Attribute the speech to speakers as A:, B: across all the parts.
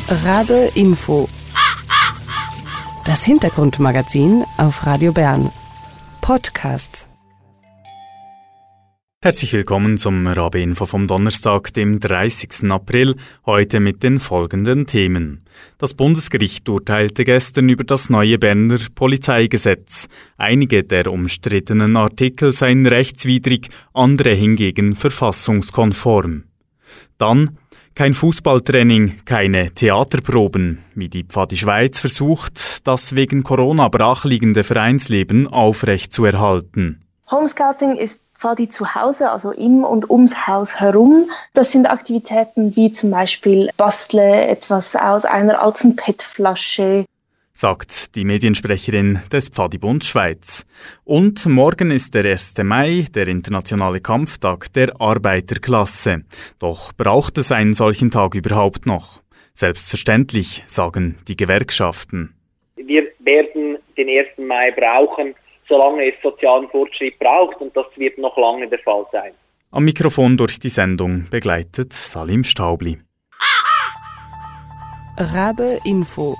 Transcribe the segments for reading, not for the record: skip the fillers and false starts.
A: Rabe Info. Das Hintergrundmagazin auf Radio Bern. Podcast.
B: Herzlich willkommen zum Rabe Info vom Donnerstag, dem 30. April, heute mit den folgenden Themen. Das Bundesgericht urteilte gestern über das neue Berner Polizeigesetz. Einige der umstrittenen Artikel seien rechtswidrig, andere hingegen verfassungskonform. Dann kein Fußballtraining, keine Theaterproben, wie die Pfadi Schweiz versucht, das wegen Corona brachliegende Vereinsleben aufrechtzuerhalten.
C: Homescouting ist Pfadi zu Hause, also im und ums Haus herum. Das sind Aktivitäten wie zum Beispiel bastle etwas aus einer alten PET-Flasche,
B: sagt die Mediensprecherin des Pfadibunds Schweiz. Und morgen ist der 1. Mai, der internationale Kampftag der Arbeiterklasse. Doch braucht es einen solchen Tag überhaupt noch? Selbstverständlich, sagen die Gewerkschaften.
D: Wir werden den 1. Mai brauchen, solange es sozialen Fortschritt braucht, und das wird noch lange der Fall sein.
B: Am Mikrofon durch die Sendung begleitet Salim Staubli.
A: Rabe Info.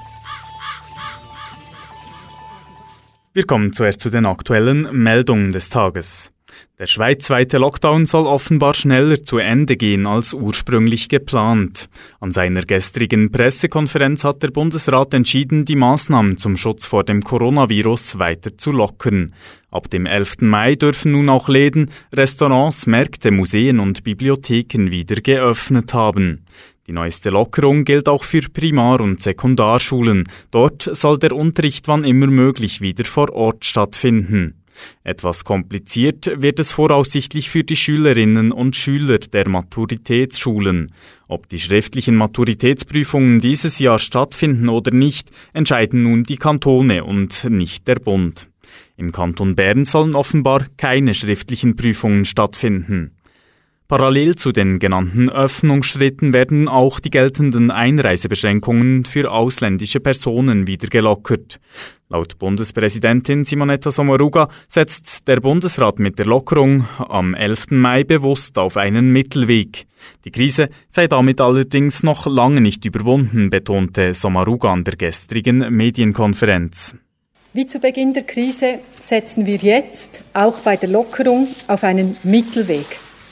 B: Wir kommen zuerst zu den aktuellen Meldungen des Tages. Der schweizweite Lockdown soll offenbar schneller zu Ende gehen als ursprünglich geplant. An seiner gestrigen Pressekonferenz hat der Bundesrat entschieden, die Maßnahmen zum Schutz vor dem Coronavirus weiter zu lockern. Ab dem 11. Mai dürfen nun auch Läden, Restaurants, Märkte, Museen und Bibliotheken wieder geöffnet haben. Die neueste Lockerung gilt auch für Primar- und Sekundarschulen. Dort soll der Unterricht wann immer möglich wieder vor Ort stattfinden. Etwas kompliziert wird es voraussichtlich für die Schülerinnen und Schüler der Maturitätsschulen. Ob die schriftlichen Maturitätsprüfungen dieses Jahr stattfinden oder nicht, entscheiden nun die Kantone und nicht der Bund. Im Kanton Bern sollen offenbar keine schriftlichen Prüfungen stattfinden. Parallel zu den genannten Öffnungsschritten werden auch die geltenden Einreisebeschränkungen für ausländische Personen wieder gelockert. Laut Bundespräsidentin Simonetta Sommaruga setzt der Bundesrat mit der Lockerung am 11. Mai bewusst auf einen Mittelweg. Die Krise sei damit allerdings noch lange nicht überwunden, betonte Sommaruga an der gestrigen Medienkonferenz.
E: Wie zu Beginn der Krise setzen wir jetzt auch bei der Lockerung auf einen Mittelweg.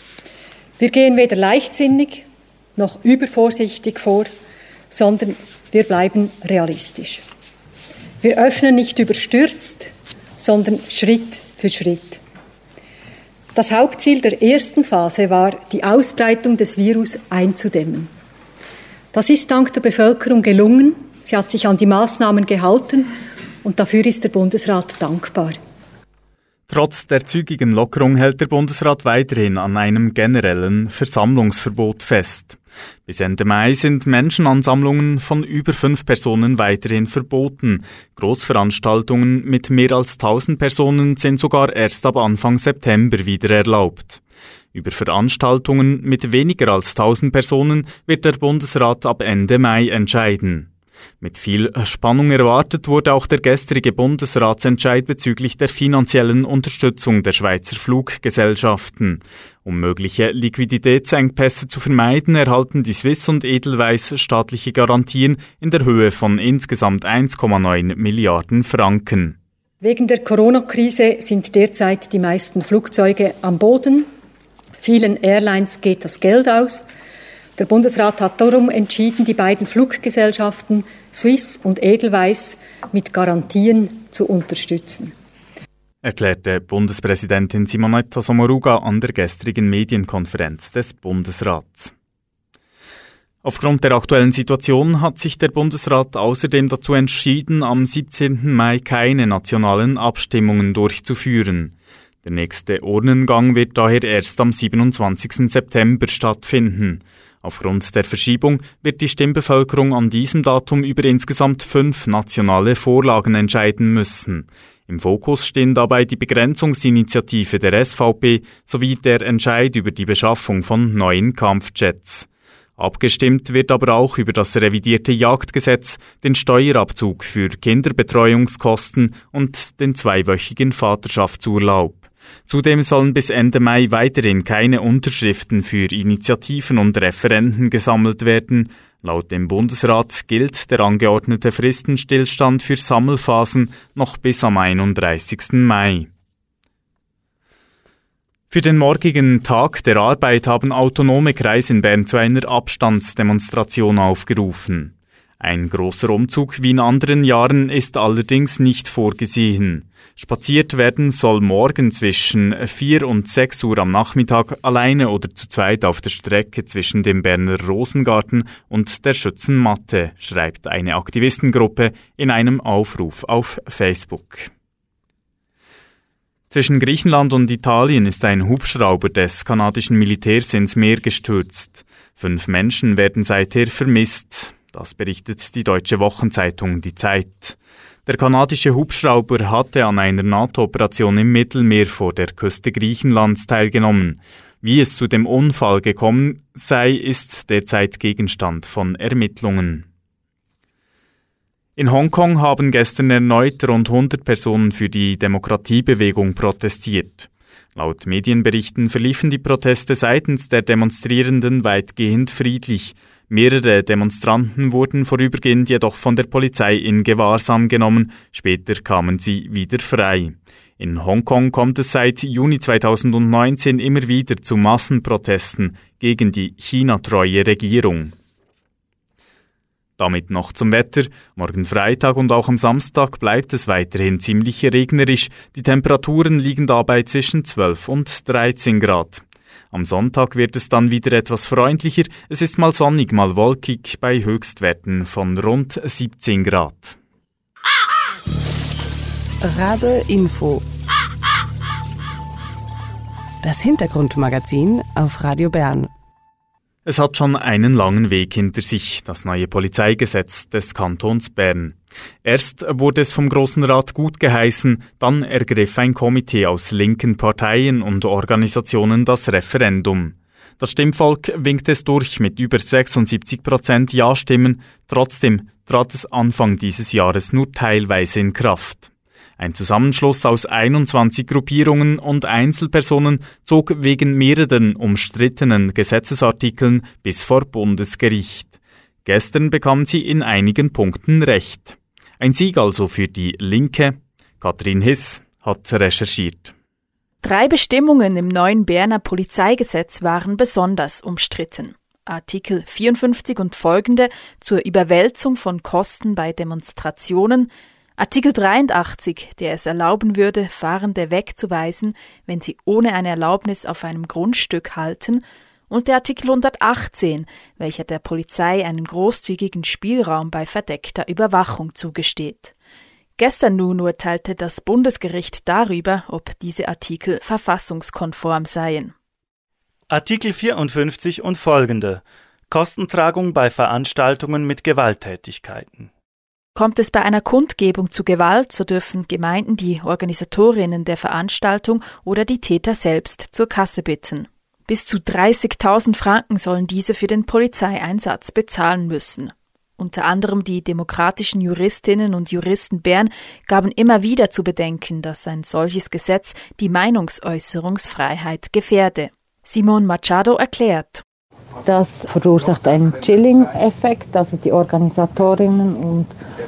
E: Wir gehen weder leichtsinnig noch übervorsichtig vor, sondern wir bleiben realistisch. Wir öffnen nicht überstürzt, sondern Schritt für Schritt. Das Hauptziel der ersten Phase war, die Ausbreitung des Virus einzudämmen. Das ist dank der Bevölkerung gelungen. Sie hat sich an die Maßnahmen gehalten und dafür ist der Bundesrat dankbar.
B: Trotz der zügigen Lockerung hält der Bundesrat weiterhin an einem generellen Versammlungsverbot fest. Bis Ende Mai sind Menschenansammlungen von über 5 Personen weiterhin verboten. Großveranstaltungen mit mehr als 1000 Personen sind sogar erst ab Anfang September wieder erlaubt. Über Veranstaltungen mit weniger als 1000 Personen wird der Bundesrat ab Ende Mai entscheiden. Mit viel Spannung erwartet wurde auch der gestrige Bundesratsentscheid bezüglich der finanziellen Unterstützung der Schweizer Fluggesellschaften. Um mögliche Liquiditätsengpässe zu vermeiden, erhalten die Swiss und Edelweiss staatliche Garantien in der Höhe von insgesamt 1,9 Milliarden Franken.
E: Wegen der Corona-Krise sind derzeit die meisten Flugzeuge am Boden. Vielen Airlines geht das Geld aus. Der Bundesrat hat darum entschieden, die beiden Fluggesellschaften Swiss und Edelweiss mit Garantien zu unterstützen.
B: Erklärte Bundespräsidentin Simonetta Sommaruga an der gestrigen Medienkonferenz des Bundesrats. Aufgrund der aktuellen Situation hat sich der Bundesrat außerdem dazu entschieden, am 17. Mai keine nationalen Abstimmungen durchzuführen. Der nächste Urnengang wird daher erst am 27. September stattfinden. Aufgrund der Verschiebung wird die Stimmbevölkerung an diesem Datum über insgesamt 5 nationale Vorlagen entscheiden müssen. Im Fokus stehen dabei die Begrenzungsinitiative der SVP sowie der Entscheid über die Beschaffung von neuen Kampfjets. Abgestimmt wird aber auch über das revidierte Jagdgesetz, den Steuerabzug für Kinderbetreuungskosten und den 2-wöchigen Vaterschaftsurlaub. Zudem sollen bis Ende Mai weiterhin keine Unterschriften für Initiativen und Referenden gesammelt werden. Laut dem Bundesrat gilt der angeordnete Fristenstillstand für Sammelphasen noch bis am 31. Mai. Für den morgigen Tag der Arbeit haben autonome Kreise in Bern zu einer Abstandsdemonstration aufgerufen. Ein grosser Umzug wie in anderen Jahren ist allerdings nicht vorgesehen. Spaziert werden soll morgen zwischen 4 und 6 Uhr am Nachmittag alleine oder zu zweit auf der Strecke zwischen dem Berner Rosengarten und der Schützenmatte, schreibt eine Aktivistengruppe in einem Aufruf auf Facebook. Zwischen Griechenland und Italien ist ein Hubschrauber des kanadischen Militärs ins Meer gestürzt. 5 Menschen werden seither vermisst. Das berichtet die deutsche Wochenzeitung Die Zeit. Der kanadische Hubschrauber hatte an einer NATO-Operation im Mittelmeer vor der Küste Griechenlands teilgenommen. Wie es zu dem Unfall gekommen sei, ist derzeit Gegenstand von Ermittlungen. In Hongkong haben gestern erneut rund 100 Personen für die Demokratiebewegung protestiert. Laut Medienberichten verliefen die Proteste seitens der Demonstrierenden weitgehend friedlich. Mehrere Demonstranten wurden vorübergehend jedoch von der Polizei in Gewahrsam genommen, später kamen sie wieder frei. In Hongkong kommt es seit Juni 2019 immer wieder zu Massenprotesten gegen die China-treue Regierung. Damit noch zum Wetter. Morgen Freitag und auch am Samstag bleibt es weiterhin ziemlich regnerisch. Die Temperaturen liegen dabei zwischen 12 und 13 Grad. Am Sonntag wird es dann wieder etwas freundlicher. Es ist mal sonnig, mal wolkig bei Höchstwerten von rund 17 Grad.
A: Rabe Info. Das Hintergrundmagazin auf Radio Bern.
B: Es hat schon einen langen Weg hinter sich, das neue Polizeigesetz des Kantons Bern. Erst wurde es vom Grossen Rat gut geheißen, dann ergriff ein Komitee aus linken Parteien und Organisationen das Referendum. Das Stimmvolk winkte es durch mit über 76% Ja-Stimmen, trotzdem trat es Anfang dieses Jahres nur teilweise in Kraft. Ein Zusammenschluss aus 21 Gruppierungen und Einzelpersonen zog wegen mehreren umstrittenen Gesetzesartikeln bis vor Bundesgericht. Gestern bekam sie in einigen Punkten Recht. Ein Sieg also für die Linke. Katrin Hiss hat recherchiert.
F: 3 Bestimmungen im neuen Berner Polizeigesetz waren besonders umstritten. Artikel 54 und folgende zur Überwälzung von Kosten bei Demonstrationen, Artikel 83, der es erlauben würde, Fahrende wegzuweisen, wenn sie ohne eine Erlaubnis auf einem Grundstück halten, und der Artikel 118, welcher der Polizei einen großzügigen Spielraum bei verdeckter Überwachung zugesteht. Gestern nun urteilte das Bundesgericht darüber, ob diese Artikel verfassungskonform seien.
G: Artikel 54 und folgende: Kostentragung bei Veranstaltungen mit Gewalttätigkeiten.
F: Kommt es bei einer Kundgebung zu Gewalt, so dürfen Gemeinden die Organisatorinnen der Veranstaltung oder die Täter selbst zur Kasse bitten. Bis zu 30.000 Franken sollen diese für den Polizeieinsatz bezahlen müssen. Unter anderem die demokratischen Juristinnen und Juristen Bern gaben immer wieder zu bedenken, dass ein solches Gesetz die Meinungsäußerungsfreiheit gefährde. Simon Machado erklärt:
H: Das verursacht einen Chilling-Effekt, also die Organisatorinnen und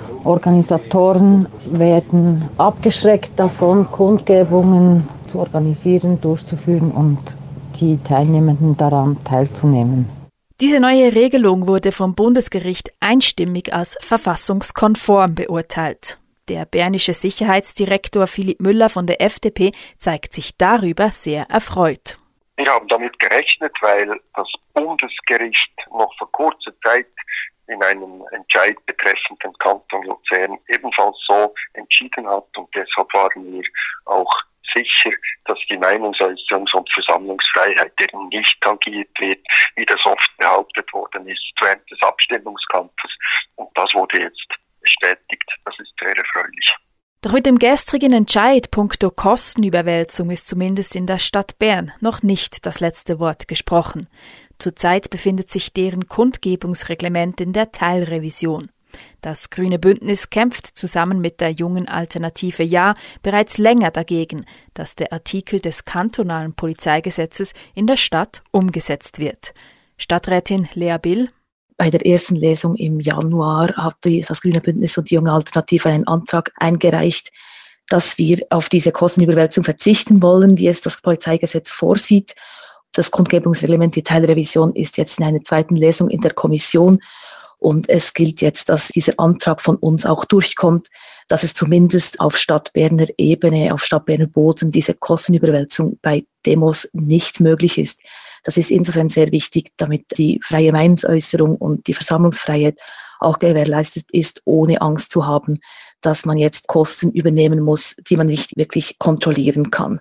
H: Organisatoren werden abgeschreckt davon, Kundgebungen zu organisieren, durchzuführen und die Teilnehmenden daran teilzunehmen.
F: Diese neue Regelung wurde vom Bundesgericht einstimmig als verfassungskonform beurteilt. Der bernische Sicherheitsdirektor Philipp Müller von der FDP zeigt sich darüber sehr erfreut.
I: Wir haben damit gerechnet, weil das Bundesgericht noch vor kurzer Zeit in einem Entscheid betreffend den Kanton Luzern ebenfalls so entschieden hat, und deshalb waren wir auch sicher, dass die Meinungsäußerungs- und Versammlungsfreiheit eben nicht tangiert wird, wie das oft behauptet worden ist während des Abstimmungskampfes. Und das wurde jetzt bestätigt. Das ist sehr erfreulich.
F: Doch mit dem gestrigen Entscheid punkto Kostenüberwälzung ist zumindest in der Stadt Bern noch nicht das letzte Wort gesprochen. Zurzeit befindet sich deren Kundgebungsreglement in der Teilrevision. Das Grüne Bündnis kämpft zusammen mit der Jungen Alternative Ja bereits länger dagegen, dass der Artikel des kantonalen Polizeigesetzes in der Stadt umgesetzt wird. Stadträtin Lea Bill:
J: Bei der ersten Lesung im Januar hat das Grüne Bündnis und die Junge Alternative einen Antrag eingereicht, dass wir auf diese Kostenüberwälzung verzichten wollen, wie es das Polizeigesetz vorsieht. Das Kundgebungsreglement, die Teilrevision, ist jetzt in einer zweiten Lesung in der Kommission. Und es gilt jetzt, dass dieser Antrag von uns auch durchkommt, dass es zumindest auf Stadtberner Ebene, auf Stadtberner Boden diese Kostenüberwälzung bei Demos nicht möglich ist. Das ist insofern sehr wichtig, damit die freie Meinungsäußerung und die Versammlungsfreiheit auch gewährleistet ist, ohne Angst zu haben, dass man jetzt Kosten übernehmen muss, die man nicht wirklich kontrollieren kann.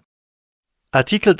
G: Artikel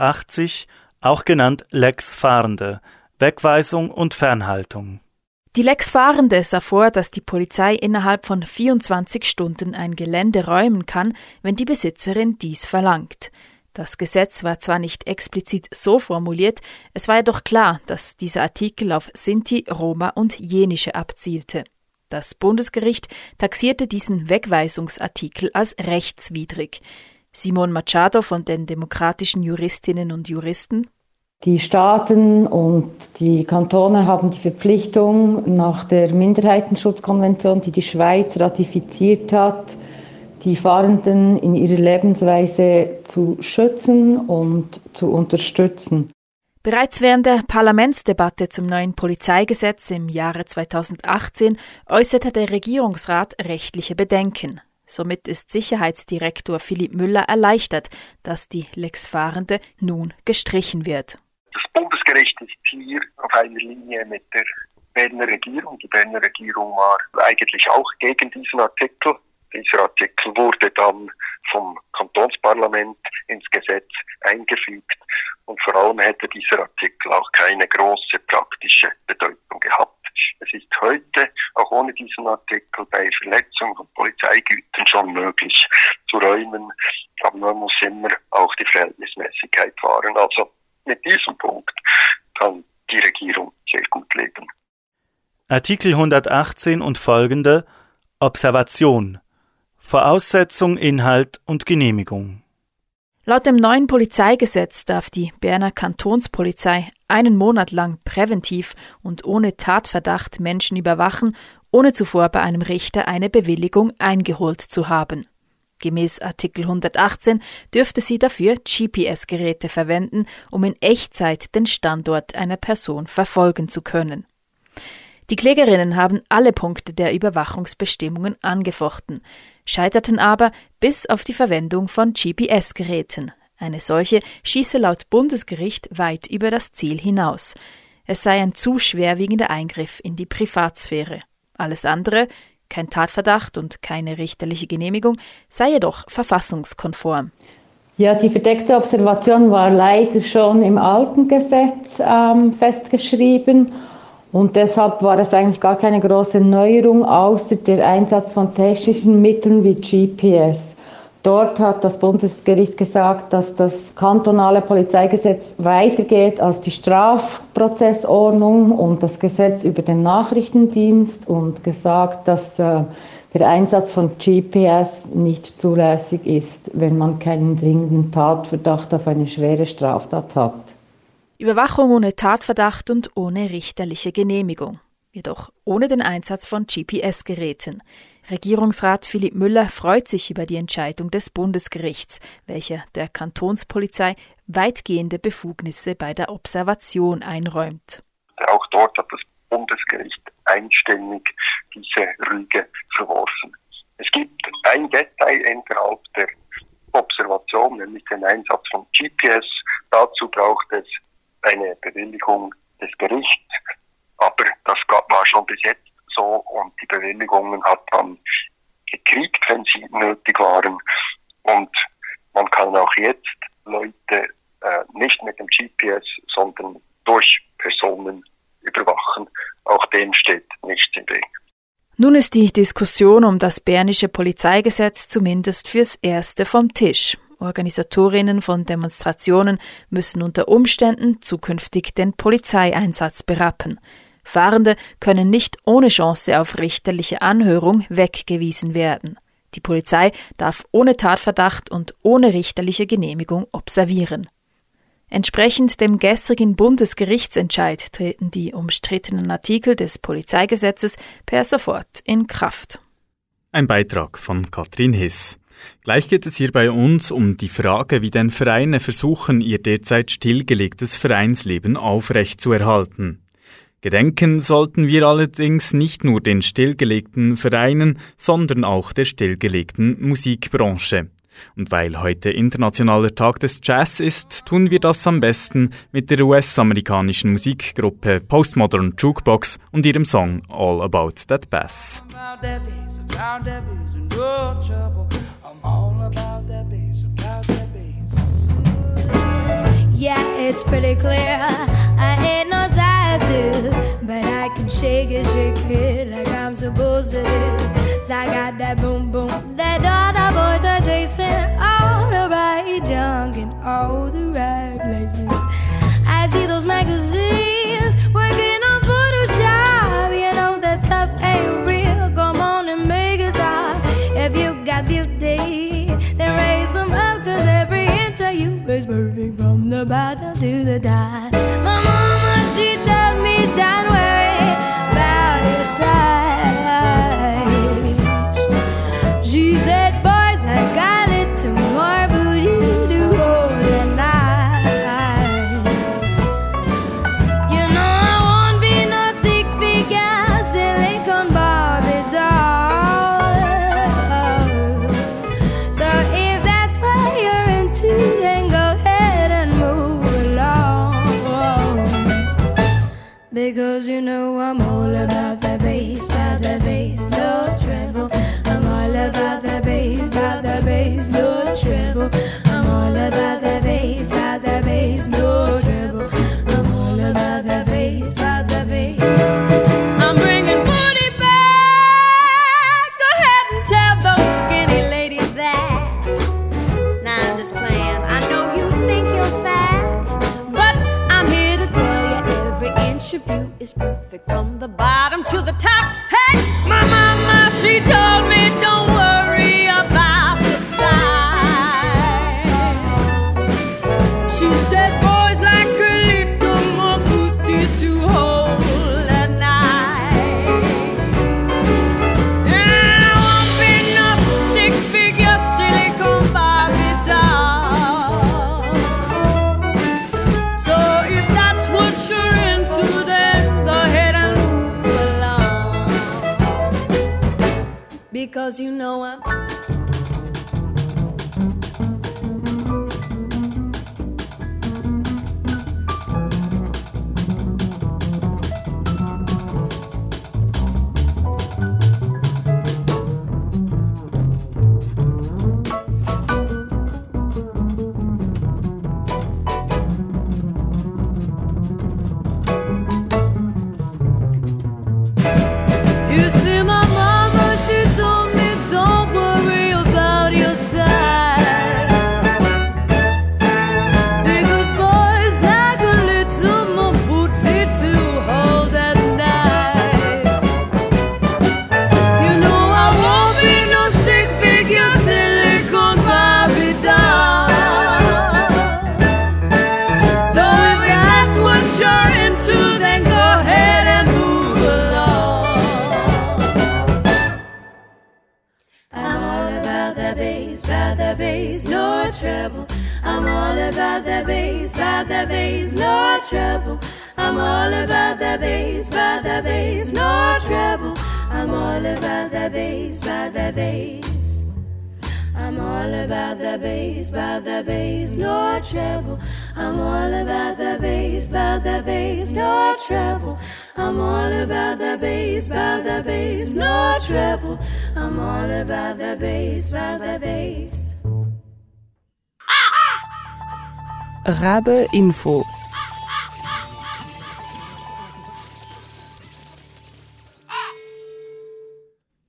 G: 83, auch genannt Lex Fahrende, Wegweisung und Fernhaltung.
F: Die Lex Fahrende sah vor, dass die Polizei innerhalb von 24 Stunden ein Gelände räumen kann, wenn die Besitzerin dies verlangt. Das Gesetz war zwar nicht explizit so formuliert, es war jedoch klar, dass dieser Artikel auf Sinti, Roma und Jenische abzielte. Das Bundesgericht taxierte diesen Wegweisungsartikel als rechtswidrig. Simon Machado von den demokratischen Juristinnen und Juristen:
H: Die Staaten und die Kantone haben die Verpflichtung, nach der Minderheitenschutzkonvention, die die Schweiz ratifiziert hat, die Fahrenden in ihrer Lebensweise zu schützen und zu unterstützen.
F: Bereits während der Parlamentsdebatte zum neuen Polizeigesetz im Jahre 2018 äußerte der Regierungsrat rechtliche Bedenken. Somit ist Sicherheitsdirektor Philipp Müller erleichtert, dass die Lex Fahrende nun gestrichen wird.
I: Das Bundesgericht ist hier auf einer Linie mit der Berner Regierung. Die Berner Regierung war eigentlich auch gegen diesen Artikel. Dieser Artikel wurde dann vom Kantonsparlament ins Gesetz eingefügt und vor allem hätte dieser Artikel auch keine große praktische Bedeutung gehabt. Es ist heute, auch ohne diesen Artikel, bei Verletzung von Polizeigütern schon möglich zu räumen, aber man muss immer auch die Verhältnismäßigkeit wahren. Also mit diesem Punkt kann die Regierung sehr gut leben.
G: Artikel 118 und folgende: Observation. Voraussetzung, Inhalt und Genehmigung.
F: Laut dem neuen Polizeigesetz darf die Berner Kantonspolizei einen Monat lang präventiv und ohne Tatverdacht Menschen überwachen, ohne zuvor bei einem Richter eine Bewilligung eingeholt zu haben. Gemäß Artikel 118 dürfte sie dafür GPS-Geräte verwenden, um in Echtzeit den Standort einer Person verfolgen zu können. Die Klägerinnen haben alle Punkte der Überwachungsbestimmungen angefochten, scheiterten aber bis auf die Verwendung von GPS-Geräten. Eine solche schieße laut Bundesgericht weit über das Ziel hinaus. Es sei ein zu schwerwiegender Eingriff in die Privatsphäre. Alles andere, kein Tatverdacht und keine richterliche Genehmigung, sei jedoch verfassungskonform.
H: Ja, die verdeckte Observation war leider schon im alten Gesetz festgeschrieben. Und deshalb war es eigentlich gar keine große Neuerung, außer der Einsatz von technischen Mitteln wie GPS. Dort hat das Bundesgericht gesagt, dass das kantonale Polizeigesetz weitergeht als die Strafprozessordnung und das Gesetz über den Nachrichtendienst und gesagt, dass der Einsatz von GPS nicht zulässig ist, wenn man keinen dringenden Tatverdacht auf eine schwere Straftat hat.
F: Überwachung ohne Tatverdacht und ohne richterliche Genehmigung, jedoch ohne den Einsatz von GPS-Geräten. Regierungsrat Philipp Müller freut sich über die Entscheidung des Bundesgerichts, welcher der Kantonspolizei weitgehende Befugnisse bei der Observation einräumt.
I: Auch dort hat das Bundesgericht einstimmig diese Rüge verworfen. Es gibt ein Detail innerhalb der Observation, nämlich den Einsatz von GPS. Dazu braucht es eine Bewilligung des Gerichts, aber das war schon bis jetzt so und die Bewilligungen hat man gekriegt, wenn sie nötig waren und man kann auch jetzt Leute nicht mit dem GPS, sondern durch Personen überwachen. Auch dem steht nichts im Weg.
F: Nun ist die Diskussion um das bernische Polizeigesetz zumindest fürs Erste vom Tisch. Organisatorinnen von Demonstrationen müssen unter Umständen zukünftig den Polizeieinsatz berappen. Fahrende können nicht ohne Chance auf richterliche Anhörung weggewiesen werden. Die Polizei darf ohne Tatverdacht und ohne richterliche Genehmigung observieren. Entsprechend dem gestrigen Bundesgerichtsentscheid treten die umstrittenen Artikel des Polizeigesetzes per sofort in Kraft.
B: Ein Beitrag von Katrin Hiss. Gleich geht es hier bei uns um die Frage, wie denn Vereine versuchen, ihr derzeit stillgelegtes Vereinsleben aufrechtzuerhalten. Gedenken sollten wir allerdings nicht nur den stillgelegten Vereinen, sondern auch der stillgelegten Musikbranche. Und weil heute Internationaler Tag des Jazz ist, tun wir das am besten mit der US-amerikanischen Musikgruppe Postmodern Jukebox und ihrem Song All About That Bass.
K: Yeah, it's pretty clear I ain't no size dude, but I can shake it like I'm supposed to do. So I got that boom boom that all the boys are chasing, all the right junk in all the right places. I see those magazines working on Photoshop. You know that stuff ain't real. Come on and make it stop. If you got beauty, then raise them up, 'cause every inch of you is perfect from the bottom to the top. My mama, she told me don't worry about your size. She said boys like got a little more booty to hold at night. You know I won't be no stick figure, silicone Barbie doll. So if that's what you're into, then go ahead and move along. Because you know I'm all about the bass, no treble. I'm all about the bass, no treble. I'm all about the bass, no treble. I'm all about the bass, I'm bringing booty back. Go ahead and tell those skinny ladies that. Nah, I'm just playing. I know you think you're fat, but I'm here to tell you every inch of you is perfect from the bottom to the top. Hey, my mama, she told me don't worry about your size. She said boys like a little more booty to hold at night. And I won't be no stick figure, silicone Barbie doll. So if that's what you're into, then go ahead and move along. Because you know I'm You see my mama, she told me don't worry about your size. Because boys like a little more booty to hold at night. You know I won't be no stick figure, silicone Barbie doll. So if that's what you're into, then go ahead and move along. I'm all about the bass, no treble. I'm all about the bass, no treble. I'm all about the bass, no treble. I'm all about the bass, I'm all about the bass, no treble. I'm all about the bass, no treble. I'm all about the bass, no treble. I'm all about the bass.
A: Rabe Info.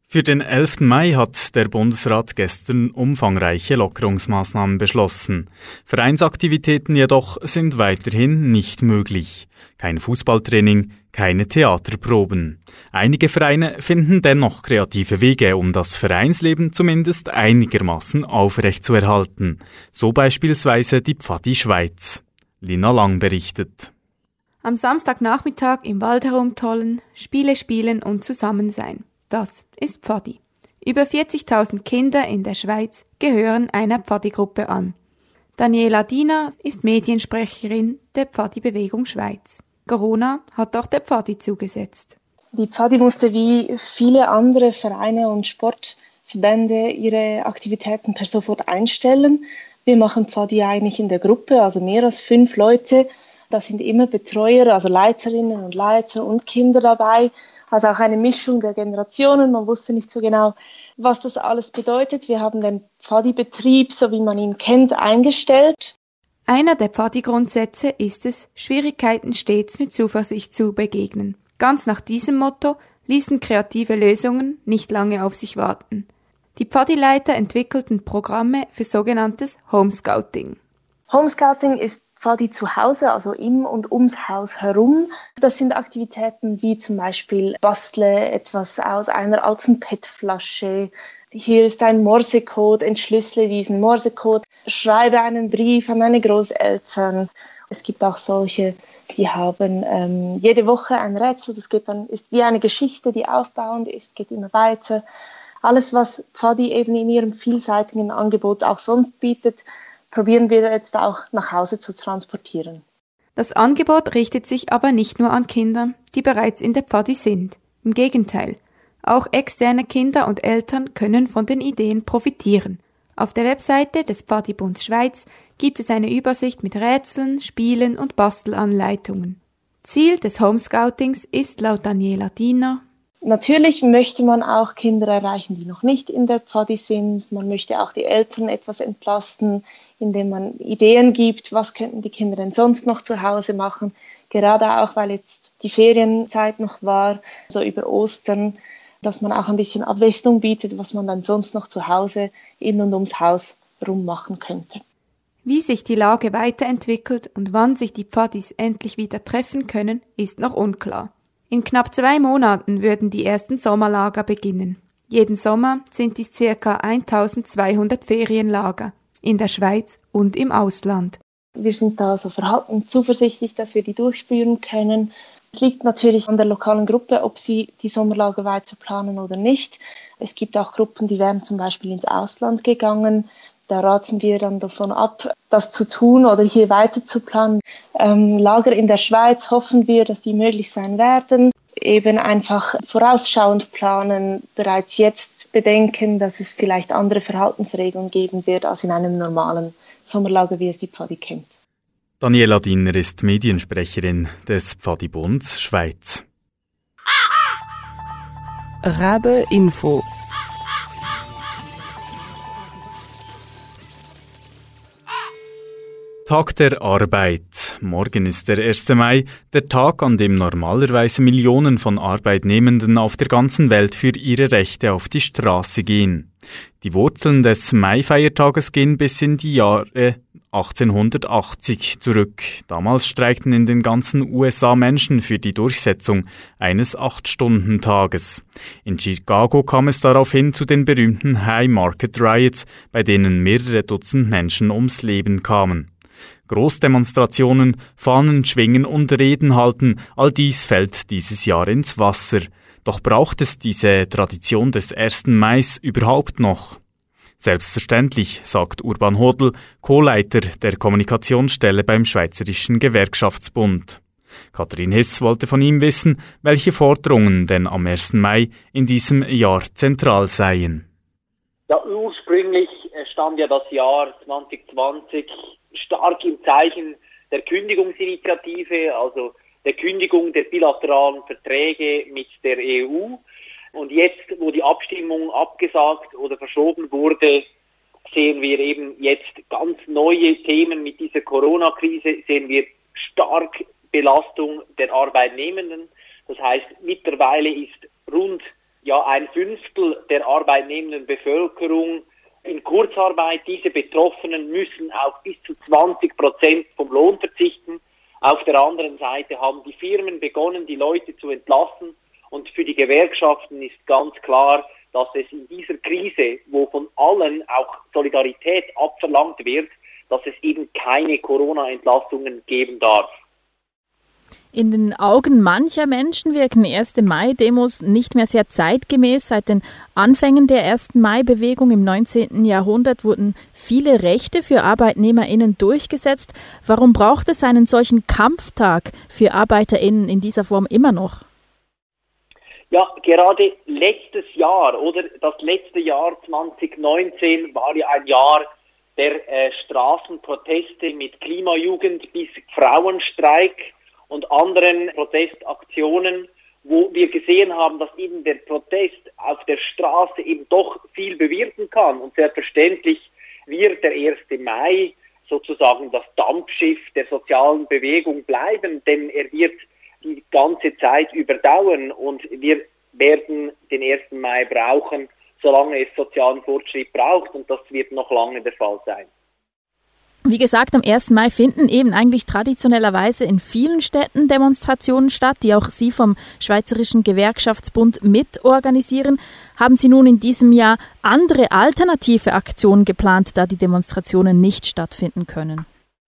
B: Für den 11. Mai hat der Bundesrat gestern umfangreiche Lockerungsmaßnahmen beschlossen. Vereinsaktivitäten jedoch sind weiterhin nicht möglich. Kein Fußballtraining, keine Theaterproben. Einige Vereine finden dennoch kreative Wege, um das Vereinsleben zumindest einigermaßen aufrechtzuerhalten. So beispielsweise die Pfadi Schweiz. Lina Lang berichtet.
L: Am Samstagnachmittag im Wald herumtollen, Spiele spielen und zusammen sein. Das ist Pfadi. Über 40.000 Kinder in der Schweiz gehören einer Pfadi-Gruppe an. Daniela Diener ist Mediensprecherin der Pfadi-Bewegung Schweiz. Corona hat auch der Pfadi zugesetzt.
C: Die Pfadi musste wie viele andere Vereine und Sportverbände ihre Aktivitäten per sofort einstellen. Wir machen Pfadi eigentlich in der Gruppe, also mehr als 5 Leute. Da sind immer Betreuer, also Leiterinnen und Leiter und Kinder dabei. Also auch eine Mischung der Generationen. Man wusste nicht so genau, was das alles bedeutet. Wir haben den Pfadi-Betrieb, so wie man ihn kennt, eingestellt.
L: Einer der Pfadi-Grundsätze ist es, Schwierigkeiten stets mit Zuversicht zu begegnen. Ganz nach diesem Motto ließen kreative Lösungen nicht lange auf sich warten. Die Pfadi-Leiter entwickelten Programme für sogenanntes Homescouting.
C: Homescouting ist Pfadi zu Hause, also im und ums Haus herum. Das sind Aktivitäten wie zum Beispiel bastle etwas aus einer alten PET-Flasche. Hier ist ein Morsecode, entschlüssele diesen Morsecode, schreibe einen Brief an deine Großeltern. Es gibt auch solche, die haben jede Woche ein Rätsel, das ist wie eine Geschichte, die aufbauend ist, geht immer weiter. Alles, was Pfadi eben in ihrem vielseitigen Angebot auch sonst bietet, probieren wir jetzt auch nach Hause zu transportieren.
L: Das Angebot richtet sich aber nicht nur an Kinder, die bereits in der Pfadi sind. Im Gegenteil, auch externe Kinder und Eltern können von den Ideen profitieren. Auf der Webseite des Pfadi-Bunds Schweiz gibt es eine Übersicht mit Rätseln, Spielen und Bastelanleitungen. Ziel des Homescoutings ist laut Daniela Diener:
C: Natürlich möchte man auch Kinder erreichen, die noch nicht in der Pfadi sind. Man möchte auch die Eltern etwas entlasten, indem man Ideen gibt, was könnten die Kinder denn sonst noch zu Hause machen. Gerade auch, weil jetzt die Ferienzeit noch war, so über Ostern, dass man auch ein bisschen Abwechslung bietet, was man dann sonst noch zu Hause in und ums Haus rum machen könnte.
L: Wie sich die Lage weiterentwickelt und wann sich die Pfadis endlich wieder treffen können, ist noch unklar. In knapp 2 Monaten würden die ersten Sommerlager beginnen. Jeden Sommer sind dies ca. 1200 Ferienlager in der Schweiz und im Ausland.
C: Wir sind da so verhalten zuversichtlich, dass wir die durchführen können. Es liegt natürlich an der lokalen Gruppe, ob sie die Sommerlager weiter planen oder nicht. Es gibt auch Gruppen, die wären zum Beispiel ins Ausland gegangen. Da raten wir dann davon ab, das zu tun oder hier weiter zu planen. Lager in der Schweiz hoffen wir, dass die möglich sein werden. Eben einfach vorausschauend planen, bereits jetzt bedenken, dass es vielleicht andere Verhaltensregeln geben wird als in einem normalen Sommerlager, wie es die Pfadi kennt.
B: Daniela Diener ist Mediensprecherin des Pfadi-Bunds Schweiz.
A: Rabe Info.
B: Tag der Arbeit. Morgen ist der 1. Mai, der Tag, an dem normalerweise Millionen von Arbeitnehmenden auf der ganzen Welt für ihre Rechte auf die Straße gehen. Die Wurzeln des Mai-Feiertages gehen bis in die Jahre 1880 zurück. Damals streikten in den ganzen USA Menschen für die Durchsetzung eines 8-Stunden-Tages. In Chicago kam es daraufhin zu den berühmten High Market Riots, bei denen mehrere Dutzend Menschen ums Leben kamen. Großdemonstrationen, Fahnen schwingen und Reden halten, all dies fällt dieses Jahr ins Wasser. Doch braucht es diese Tradition des 1. Mais überhaupt noch? Selbstverständlich, sagt Urban Hodl, Co-Leiter der Kommunikationsstelle beim Schweizerischen Gewerkschaftsbund. Katrin Hess wollte von ihm wissen, welche Forderungen denn am 1. Mai in diesem Jahr zentral seien.
D: Ja, ursprünglich stand ja das Jahr 2020 stark im Zeichen der Kündigungsinitiative, also der Kündigung der bilateralen Verträge mit der EU. Und jetzt, wo die Abstimmung abgesagt oder verschoben wurde, sehen wir eben jetzt ganz neue Themen mit dieser Corona-Krise, sehen wir stark Belastung der Arbeitnehmenden. Das heißt, mittlerweile ist rund 1/5 der arbeitnehmenden Bevölkerung in Kurzarbeit. Diese Betroffenen müssen auf bis zu 20% vom Lohn verzichten. Auf der anderen Seite haben die Firmen begonnen, die Leute zu entlassen. Und für die Gewerkschaften ist ganz klar, dass es in dieser Krise, wo von allen auch Solidarität abverlangt wird, dass es eben keine Corona-Entlassungen geben darf.
F: In den Augen mancher Menschen wirken 1. Mai-Demos nicht mehr sehr zeitgemäß. Seit den Anfängen der 1. Mai-Bewegung im 19. Jahrhundert wurden viele Rechte für ArbeitnehmerInnen durchgesetzt. Warum braucht es einen solchen Kampftag für ArbeiterInnen in dieser Form immer noch?
D: Ja, gerade letztes Jahr oder das letzte Jahr 2019 war ja ein Jahr der Straßenproteste mit Klimajugend bis Frauenstreik und anderen Protestaktionen, wo wir gesehen haben, dass eben der Protest auf der Straße eben doch viel bewirken kann. Und selbstverständlich wird der 1. Mai sozusagen das Dampfschiff der sozialen Bewegung bleiben, denn er wird die ganze Zeit überdauern und wir werden den 1. Mai brauchen, solange es sozialen Fortschritt braucht, und das wird noch lange der Fall sein.
F: Wie gesagt, am 1. Mai finden eben eigentlich traditionellerweise in vielen Städten Demonstrationen statt, die auch Sie vom Schweizerischen Gewerkschaftsbund mitorganisieren. Haben Sie nun in diesem Jahr andere alternative Aktionen geplant, da die Demonstrationen nicht stattfinden können?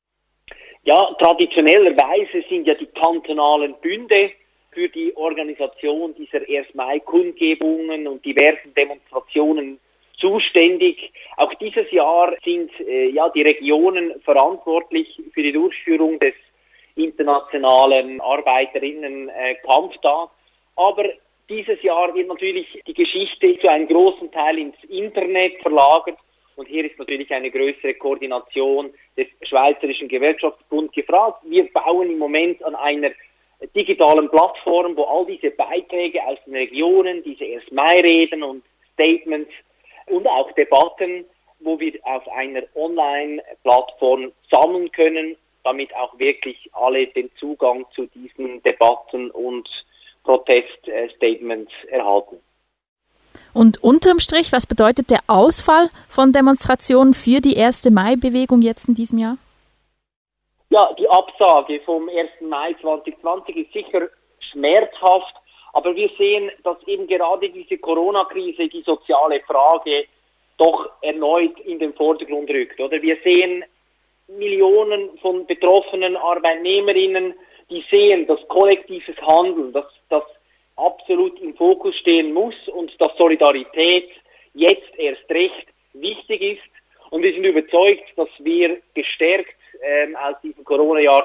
D: Ja, traditionellerweise sind ja die kantonalen Bünde für die Organisation dieser 1. Mai-Kundgebungen und diversen Demonstrationen zuständig. Auch dieses Jahr sind die Regionen verantwortlich für die Durchführung des internationalen Arbeiterinnen-Kampftags. Aber dieses Jahr wird natürlich die Geschichte zu einem großen Teil ins Internet verlagert. Und hier ist natürlich eine größere Koordination des Schweizerischen Gewerkschaftsbunds gefragt. Wir bauen im Moment an einer digitalen Plattform, wo all diese Beiträge aus den Regionen, diese 1. Mai-Reden und Statements und auch Debatten, wo wir auf einer Online-Plattform sammeln können, damit auch wirklich alle den Zugang zu diesen Debatten und Proteststatements erhalten.
F: Und unterm Strich, was bedeutet der Ausfall von Demonstrationen für die 1. Mai-Bewegung jetzt in diesem Jahr?
D: Ja, die Absage vom 1. Mai 2020 ist sicher schmerzhaft, aber wir sehen, dass eben gerade diese Corona-Krise die soziale Frage doch erneut in den Vordergrund rückt. Oder wir sehen Millionen von betroffenen Arbeitnehmerinnen, die sehen, dass kollektives Handeln, dass das absolut im Fokus stehen muss und dass Solidarität jetzt erst recht wichtig ist. Und wir sind überzeugt, dass wir gestärkt aus diesem Corona-Jahr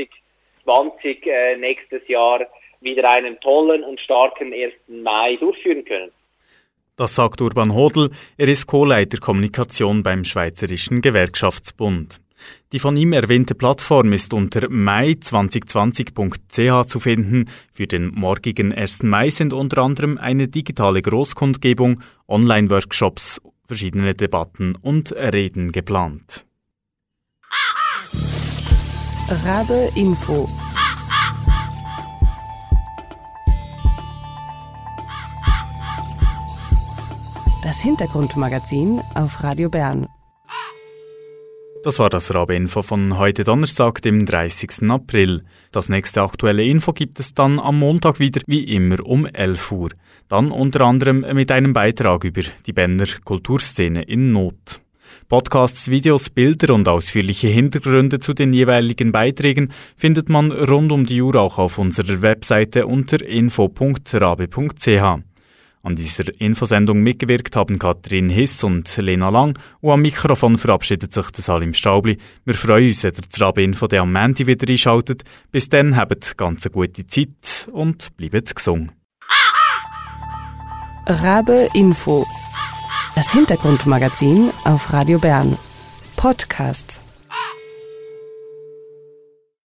D: 2020 nächstes Jahr wieder einen tollen und starken 1. Mai durchführen können.
B: Das sagt Urban Hodl, er ist Co-Leiter Kommunikation beim Schweizerischen Gewerkschaftsbund. Die von ihm erwähnte Plattform ist unter mai2020.ch zu finden. Für den morgigen 1. Mai sind unter anderem eine digitale Großkundgebung, Online-Workshops, verschiedene Debatten und Reden geplant.
A: Rabe Info. Das Hintergrundmagazin auf Radio Bern.
B: Das war das Rabe-Info von heute Donnerstag, dem 30. April. Das nächste aktuelle Info gibt es dann am Montag wieder, wie immer um 11 Uhr. Dann unter anderem mit einem Beitrag über die Berner Kulturszene in Not. Podcasts, Videos, Bilder und ausführliche Hintergründe zu den jeweiligen Beiträgen findet man rund um die Uhr auch auf unserer Webseite unter info.rabe.ch. An dieser Infosendung mitgewirkt haben Katrin Hiss und Lena Lang und am Mikrofon verabschiedet sich der Salim Staubli. Wir freuen uns, wenn ihr das Rabe-Info am Montag wieder einschaltet. Bis dann, habt ganz eine gute Zeit und bleibt gesund.
A: Rabe Info. Das Hintergrundmagazin auf Radio Bern. Podcasts.